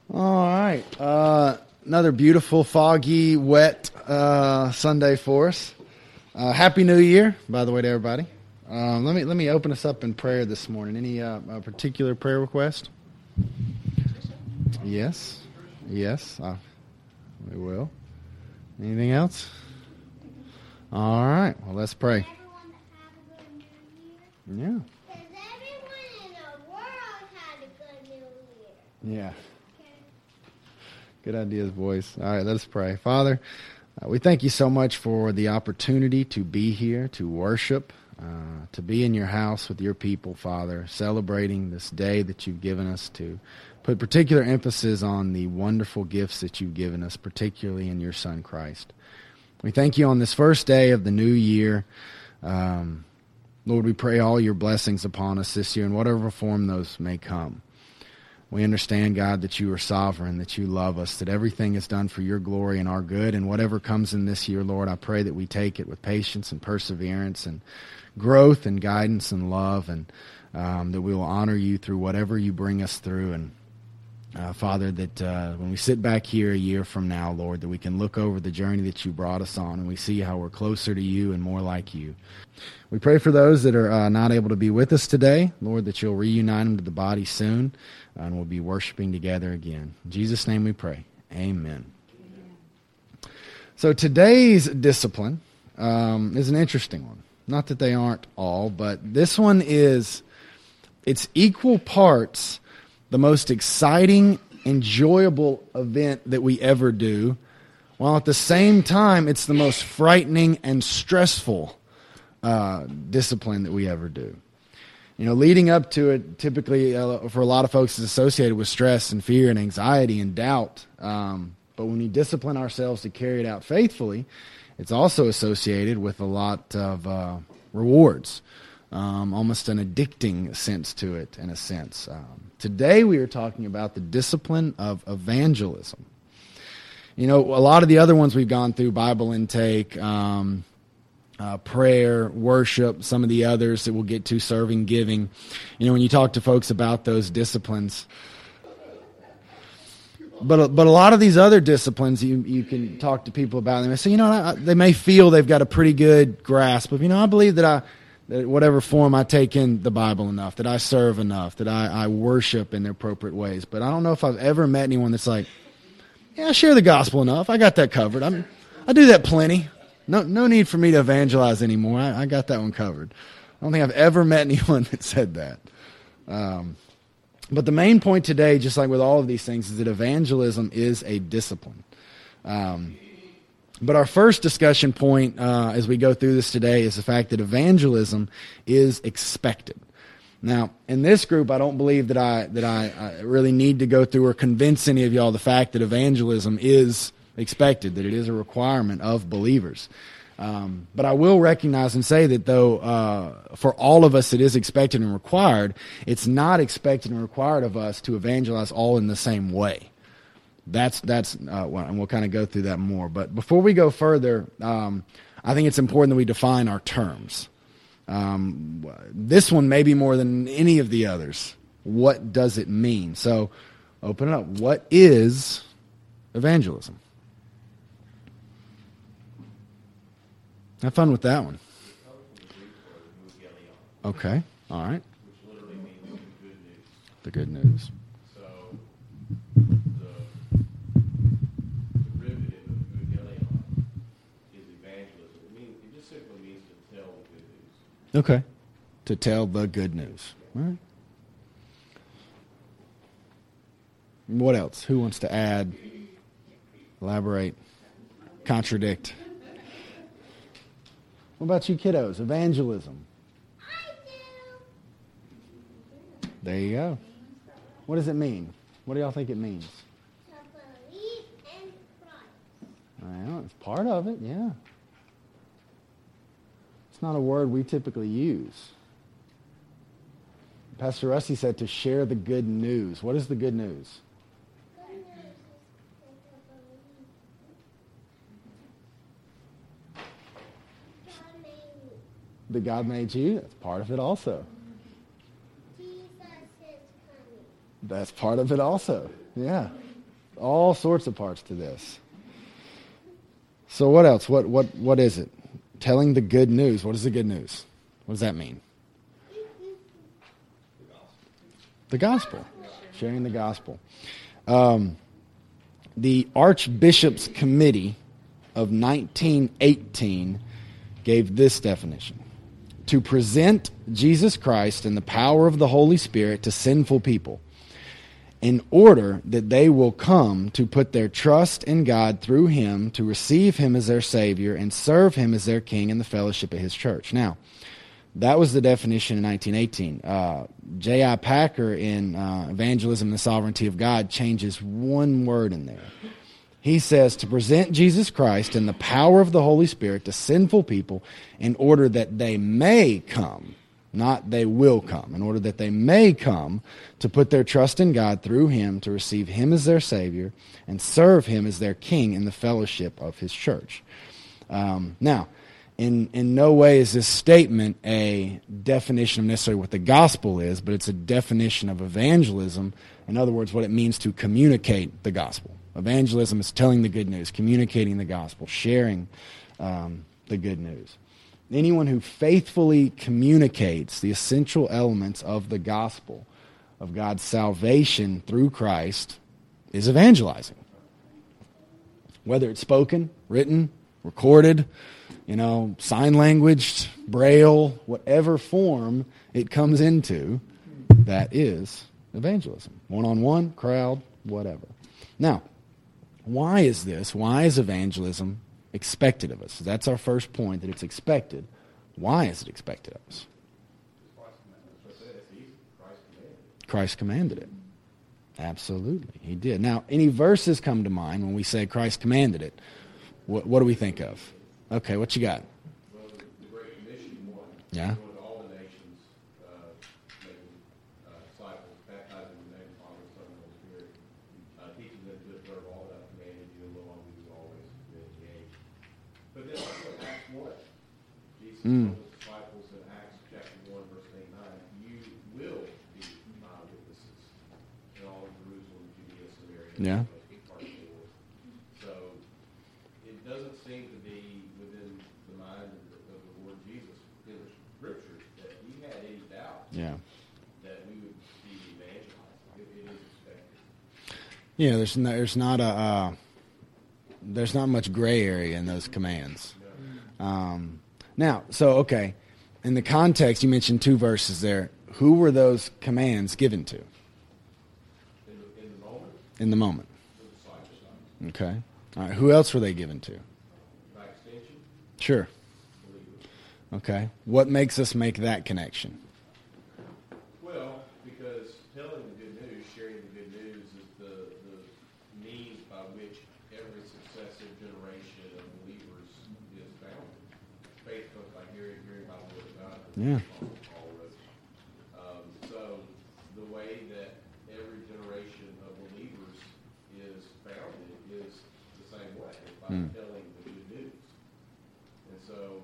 All right. Another beautiful, foggy, wet Sunday for us. Happy New Year, by the way, to everybody. Let me open us up in prayer this morning. Any particular prayer request? Yes. We will. Anything else? All right. Well, let's pray. Yeah. Yeah. Good ideas, boys. All right, let's pray. Father, we thank you so much for the opportunity to be here, to worship, to be in your house with your people, Father, celebrating this day that you've given us, to put particular emphasis on the wonderful gifts that you've given us, particularly in your Son, Christ. We thank you on this first day of the new year. Lord, we pray all your blessings upon us this year in whatever form those may come. We understand, God, that you are sovereign, that you love us, that everything is done for your glory and our good. And whatever comes in this year, Lord, I pray that we take it with patience and perseverance and growth and guidance and love, and that we will honor you through whatever you bring us through. And Father, that when we sit back here a year from now, Lord, that we can look over the journey that you brought us on and we see how we're closer to you and more like you. We pray for those that are not able to be with us today, Lord, that you'll reunite them to the body soon, and we'll be worshiping together again. In Jesus' name we pray. Amen. So today's discipline is an interesting one. Not that they aren't all, but this one it's equal parts the most exciting, enjoyable event that we ever do, while at the same time it's the most frightening and stressful discipline that we ever do. You know, leading up to it, typically for a lot of folks, is associated with stress and fear and anxiety and doubt. But when we discipline ourselves to carry it out faithfully, it's also associated with a lot of rewards, almost an addicting sense to it, in a sense. Today we are talking about the discipline of evangelism. You know, a lot of the other ones we've gone through, Bible intake, prayer, worship, some of the others that we'll get to, serving, giving. You know, when you talk to folks about those disciplines, but a lot of these other disciplines, you can talk to people about them and say, you know, they may feel they've got a pretty good grasp of, you know, I believe that whatever form I take in the Bible enough, that I serve enough, that I worship in the appropriate ways. But I don't know if I've ever met anyone that's like, yeah, I share the gospel enough. I got that covered. I do that plenty. No need for me to evangelize anymore. I got that one covered. I don't think I've ever met anyone that said that. But the main point today, just like with all of these things, is that evangelism is a discipline. But our first discussion point as we go through this today is the fact that evangelism is expected. Now, in this group, I don't believe that I really need to go through or convince any of y'all the fact that evangelism is expected, that it is a requirement of believers. But I will recognize and say that though for all of us it is expected and required, it's not expected and required of us to evangelize all in the same way. That's and we'll kind of go through that more. But before we go further, I think it's important that we define our terms. This one maybe more than any of the others. What does it mean? So open it up. What is evangelism? Have fun with that one. Okay. All right. Which literally means the good news. So the derivative of evangelion is evangelism. It just simply means to tell the good news. Okay. To tell the good news. All right. What else? Who wants to add, elaborate, contradict? What about you kiddos? Evangelism. I do. There you go. What does it mean? What do y'all think it means? To believe in Christ. Well, it's part of it, yeah. It's not a word we typically use. Pastor Rusty said to share the good news. What is the good news? Good news is to believe. God made me. That God made you? That's part of it also. Jesus is coming. That's part of it also. Yeah. all sorts of parts to this. So what else? What is it? Telling the good news. What is the good news? What does that mean? The gospel. Sharing the gospel. The Archbishop's Committee of 1918 gave this definition: to present Jesus Christ in the power of the Holy Spirit to sinful people, in order that they will come to put their trust in God through Him, to receive Him as their Savior, and serve Him as their King in the fellowship of His church. Now, that was the definition in 1918. J.I. Packer in Evangelism and the Sovereignty of God changes one word in there. He says to present Jesus Christ in the power of the Holy Spirit to sinful people in order that they may come, not they will come, in order that they may come to put their trust in God through Him, to receive Him as their Savior, and serve Him as their King in the fellowship of His church. Now, in no way is this statement a definition of necessarily what the gospel is, but it's a definition of evangelism. In other words, what it means to communicate the gospel. Evangelism is telling the good news, communicating the gospel, sharing the good news. Anyone who faithfully communicates the essential elements of the gospel, of God's salvation through Christ, is evangelizing. Whether it's spoken, written, recorded, sign language, braille, whatever form it comes into, that is evangelism. One-on-one, crowd, whatever. Now, why is this? Why is evangelism expected of us? That's our first point, that it's expected. Why is it expected of us? Christ commanded it. Absolutely, He did. Now, any verses come to mind when we say Christ commanded it? What do we think of? Okay, what you got? Well, the Great Commission one. Yeah. Going to all the nations, making disciples, baptizing in the name of the Father, Son, and Holy Spirit, teaching them to observe all that I've commanded you, and lo, I'm with you always to the end of the age. But then also Acts 1. Jesus told His disciples in Acts chapter 1, verse 8 9, you will be my witnesses in all of Jerusalem, Judea, Samaria, and Yeah. the uttermost part of the world. So it doesn't seem to be within the mind of the Lord Jesus in the Scriptures that He had any doubt Yeah. that we would be evangelized. It is expected. Yeah, there's not much gray area in those commands. Now, okay, in the context, you mentioned two verses there. Who were those commands given to? In the moment. The disciples, Okay. All right. Who else were they given to? by extension, Sure. believers. Okay. What makes us make that connection? Well, because telling the good news, sharing the good news is the means by which every successive generation of believers is founded. Faith comes by hearing, hearing by the word of God. Yeah. Paul wrote. So the way that every generation of believers is founded is the same way, it's by telling the good news. And so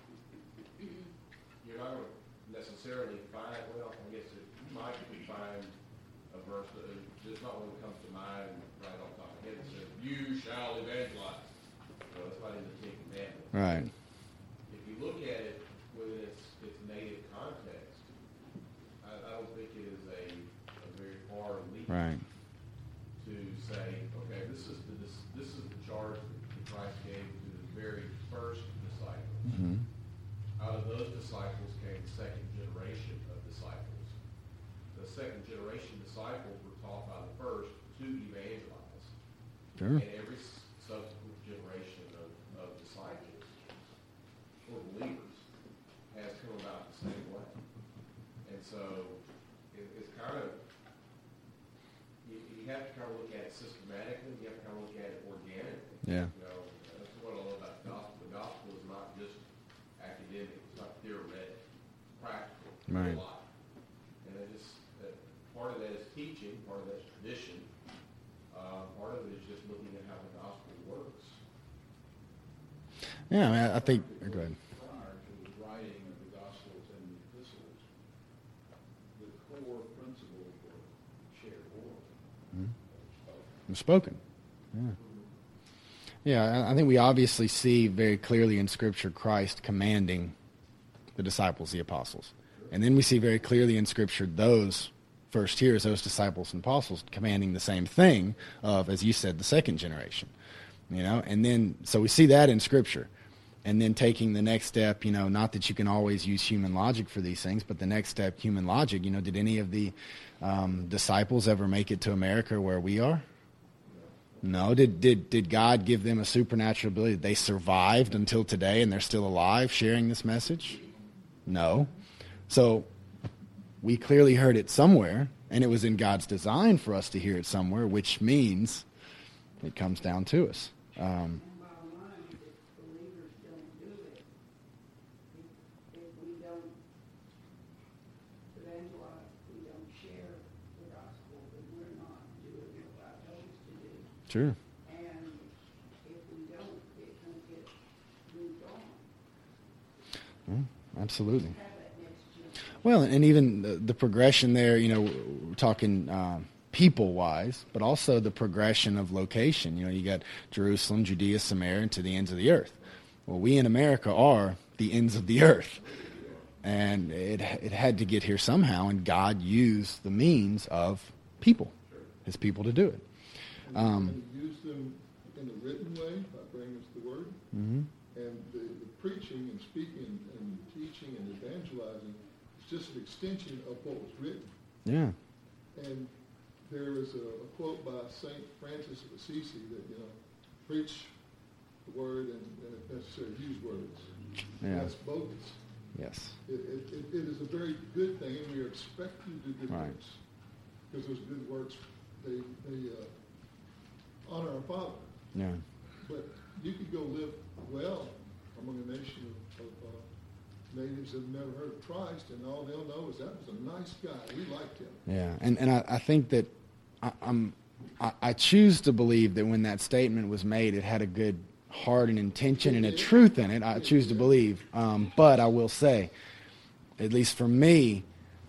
you're not going to necessarily find, well, I guess you might find a verse that there's not one that comes to mind right off the top of my head that says, you shall evangelize. No, it's not in the Ten Commandments. Right. If you look at it within its native context, I don't think it is a very far leap Right. to say, okay, this is the charge that Christ gave to the very first disciples. Mm-hmm. Out of those disciples came the second generation of disciples. The second generation disciples were taught by the first to evangelize. Sure. And every subsequent generation of disciples or believers has come about the same way. And so it's kind of, you have to kind of look at it systematically, you have to kind of look at it organically. Yeah. That's what I love about the gospel. The gospel is not just academic, it's not theoretic, it's practical, Right. it's alive. And part of that is teaching, part of that is tradition, part of it is just looking at how the gospel works. Yeah, I mean, I think. Go ahead. Prior to the writing of the Gospels and the Epistles, the core principles were shared orally. It was spoken. Yeah. Yeah, I think we obviously see very clearly in Scripture Christ commanding the disciples, the apostles. And then we see very clearly in Scripture those first hearers, those disciples and apostles, commanding the same thing of, as you said, the second generation. And then, so we see that in Scripture. And then taking the next step, not that you can always use human logic for these things, but the next step, human logic, did any of the disciples ever make it to America where we are? No. Did God give them a supernatural ability? They survived until today and they're still alive sharing this message? No. So we clearly heard it somewhere, and it was in God's design for us to hear it somewhere, which means it comes down to us. Sure. And if we don't, it can get moved on. Absolutely. Well, and even the progression there, we're talking people-wise, but also the progression of location. You got Jerusalem, Judea, Samaria, and to the ends of the earth. Well, we in America are the ends of the earth. And it had to get here somehow, and God used the means of people, his people, to do it. And he used them in a written way by bringing us the word. Mm-hmm. And the preaching and speaking and teaching and evangelizing is just an extension of what was written. Yeah. And there is a quote by St. Francis of Assisi that, preach the word and if necessary, use words. Yeah. That's bogus. Yes. It is a very good thing, and we are expected to do good Right. works. Because those good works, they honor our Father. Yeah. But you could go live well among a nation of natives that have never heard of Christ, and all they'll know is that was a nice guy. We liked him. Yeah, and I think that I choose to believe that when that statement was made, it had a good heart and intention and a truth in it. I choose to believe. But I will say, at least for me,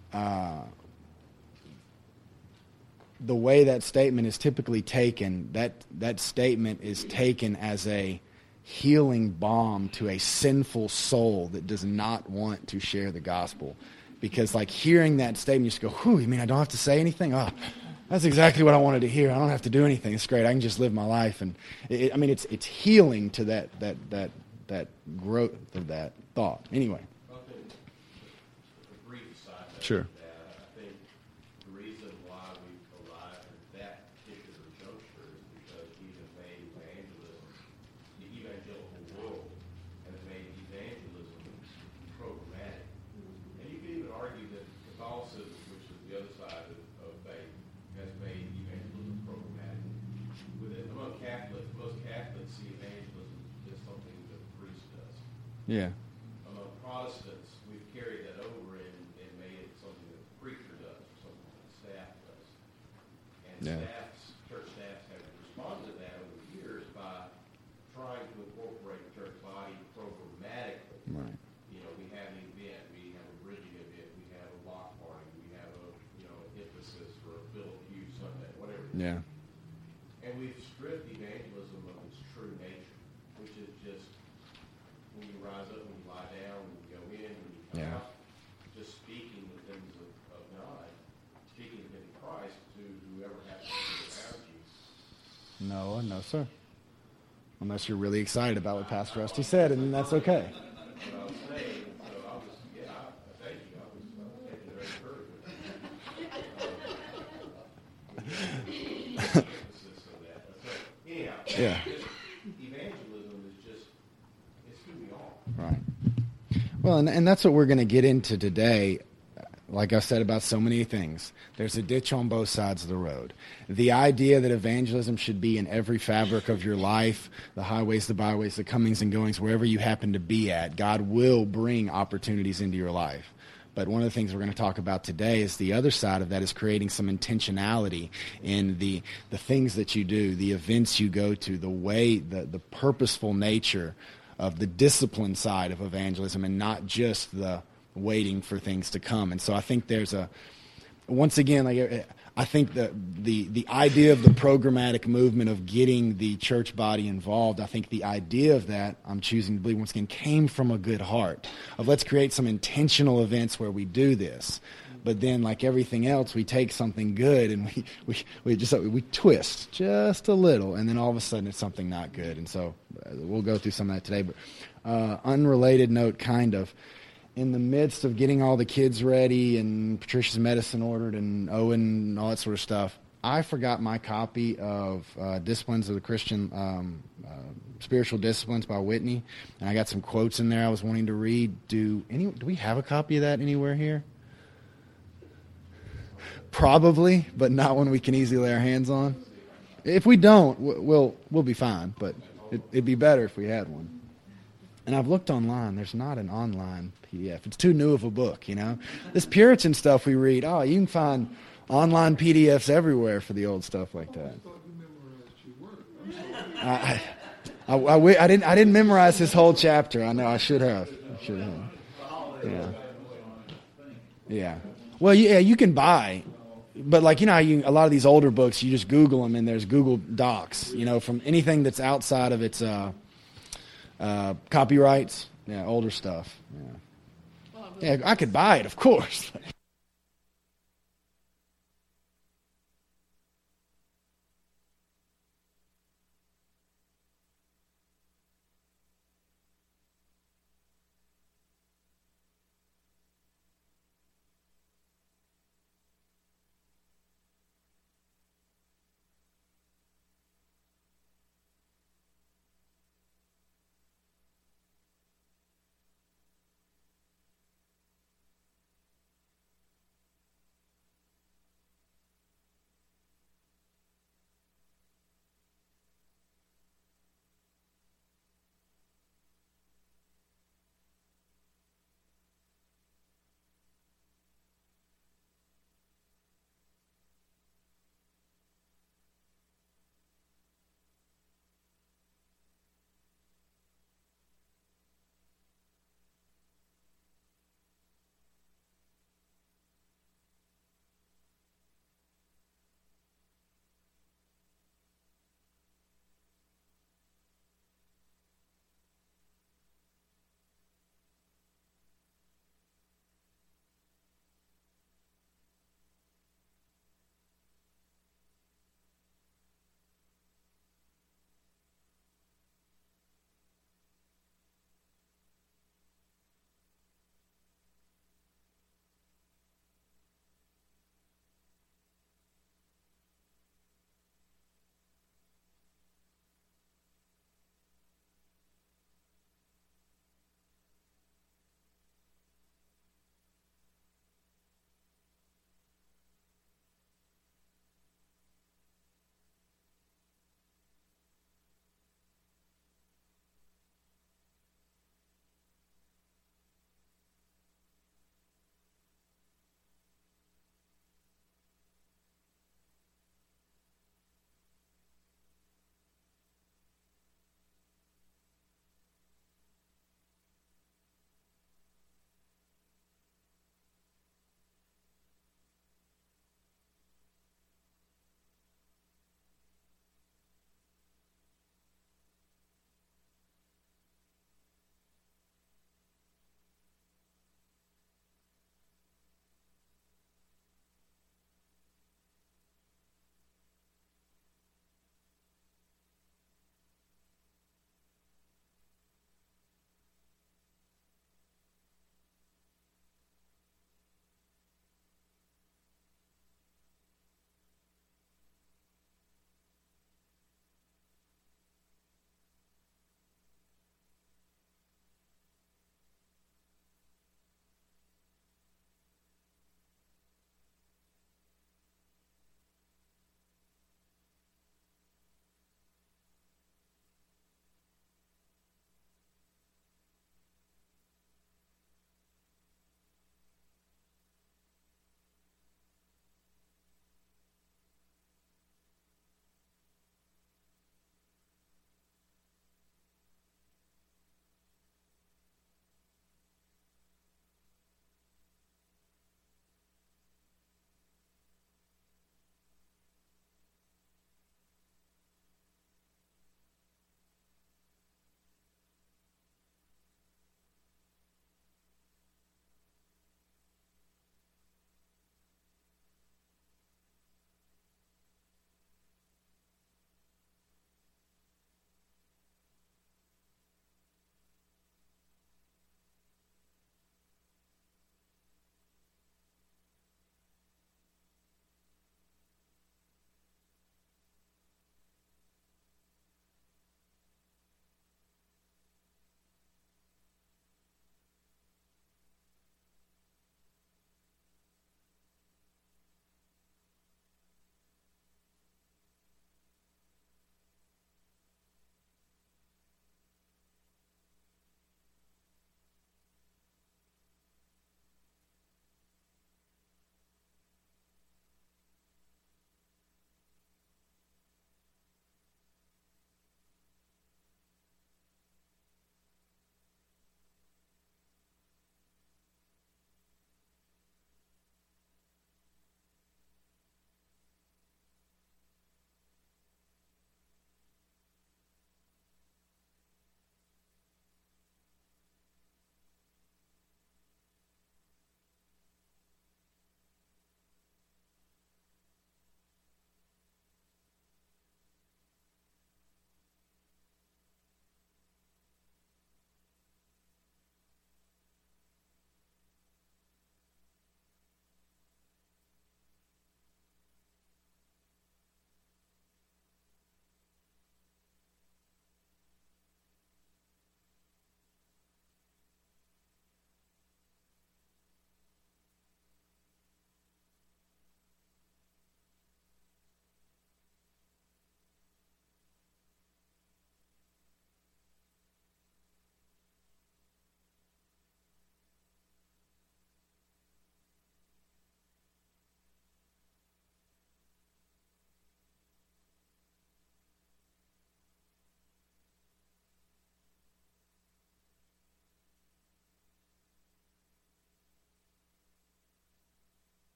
the way that statement is typically taken, that statement is taken as a healing balm to a sinful soul that does not want to share the gospel. Because like hearing that statement, you just go, whew, you mean I don't have to say anything? Oh, that's exactly what I wanted to hear. I don't have to do anything. It's great. I can just live my life. And it's healing to that growth of that thought. Anyway. Well, I think the brief side of Sure. that, I think the reason why we arrived at that particular juncture is because we have made evangelism, the evangelical world, and have made evangelism programmatic. And you could even argue that Catholicism, which is the other side of faith, has made evangelism programmatic. Among Catholics, most Catholics see evangelism as something that the priest does. Yeah. Among Protestants, we've carried that over and made it something that the preacher does, or something that the staff does. And Yeah. church staffs have responded to that over the years by trying to incorporate the church body programmatically. Right. We have an event, we have a bridging event, we have a block party, we have an emphasis for a Philip Hughes Sunday, whatever it is. Yeah. And we've stripped evangelism of its true nature, which is just when you rise up, when you lie down, when you go in, when you come Yeah. out, just speaking the things of God, speaking the things of Christ to whoever happens to be around you. No, sir. Unless you're really excited about what Pastor Rusty said, and that's okay. What I was saying, so I was, thank you. I was taking very encouragement. Emphasis on that. So, anyhow, Yeah. evangelism is just, it's who we are. Right. Well, and that's what we're going to get into today. Like I said about so many things, there's a ditch on both sides of the road. The idea that evangelism should be in every fabric of your life, the highways, the byways, the comings and goings, wherever you happen to be at, God will bring opportunities into your life. But one of the things we're going to talk about today is the other side of that is creating some intentionality in the things that you do, the events you go to, the way, the purposeful nature of the discipline side of evangelism, and not just the waiting for things to come. And so I think there's once again, like I think that the idea of the programmatic movement of getting the church body involved, I think the idea of that, I'm choosing to believe once again, came from a good heart of let's create some intentional events where we do this. But then, like everything else, we take something good and we twist just a little, and then all of a sudden it's something not good. And so we'll go through some of that today. But unrelated note, kind of. In the midst of getting all the kids ready and Patricia's medicine ordered and Owen and all that sort of stuff, I forgot my copy of Disciplines of the Christian Spiritual Disciplines by Whitney, and I got some quotes in there I was wanting to read. Do we have a copy of that anywhere here? Probably, but not one we can easily lay our hands on. If we don't, we'll be fine, but it'd be better if we had one. And I've looked online. There's not an online PDF. It's too new of a book, you know. This Puritan stuff we read, you can find online PDFs everywhere for the old stuff like that. I thought you memorized your word. I didn't memorize this whole chapter. I know I should have. Yeah. Well, yeah, you can buy, but like, you know how a lot of these older books, you just Google them and there's Google Docs, you know, from anything that's outside of its copyrights. Yeah, older stuff. Yeah, I could buy it, of course.